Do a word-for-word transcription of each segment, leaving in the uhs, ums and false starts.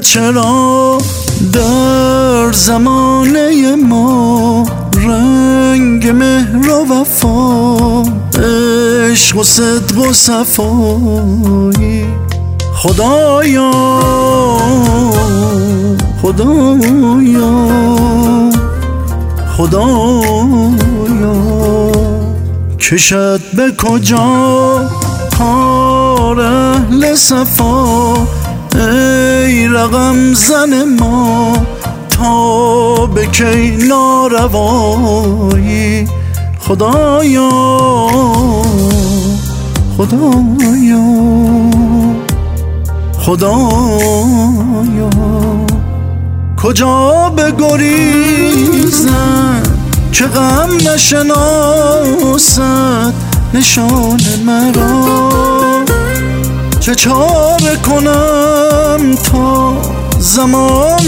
چرا در زمانه ما رنگ مهر و وفا، عشق و صدق و صفایی؟ خدایا خدایا خدایا کشد به کجا کار اهل صفا؟ ای رقم زن ما تا به کی ناروایی؟ خدایا خدایا خدایا کجا بگریزم که غم نشناسد نشان مرا؟ چه چاره کنم تا زمان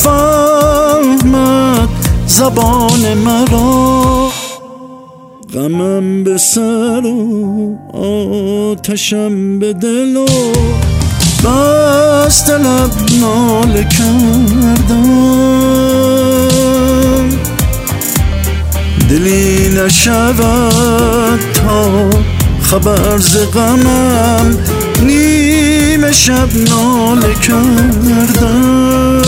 بفهمد زبان مرا؟ غمم به سر و آتشم به دل و بست لب ناله کردم، دلی نشود تا خبر ز غمم نیمه شب ناله کردم.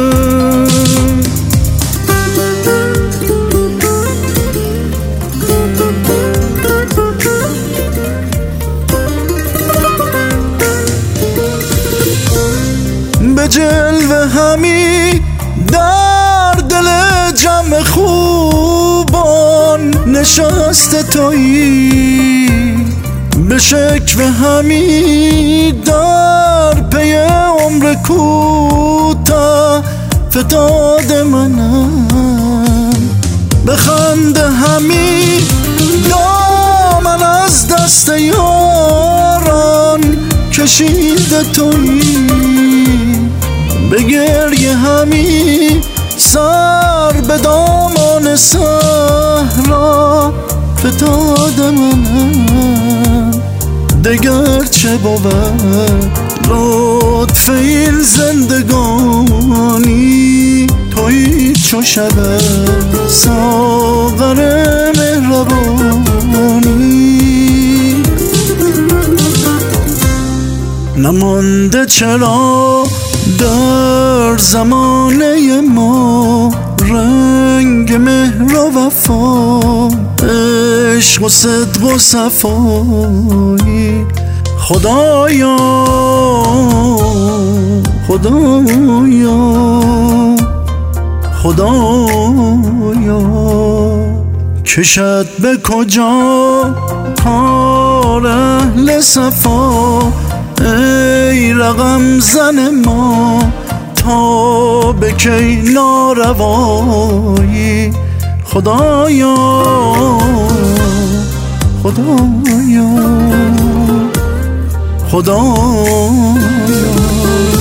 به جلوه همی در دل جمع خوبان نشسته تویی، به شکوه همی در پی عمر کوتاه فتاد منم، به خنده همی دامن از دست یاران کشیده تویی، به گریه همی سر به دامان صحرا فتاد منم. دگر چه بود لطف این زندگانی؟ تویی چو شب ساغر مهربانی. نمانده چرا در زمانه ما رنگ مهر و وفا، عشق و صدق و صفایی؟ خدایا خدایا خدایا کشد به کجا کار اهل صفا؟ ای رقم زن ما تا به کی ناروایی؟ خدایا خدایا خدایا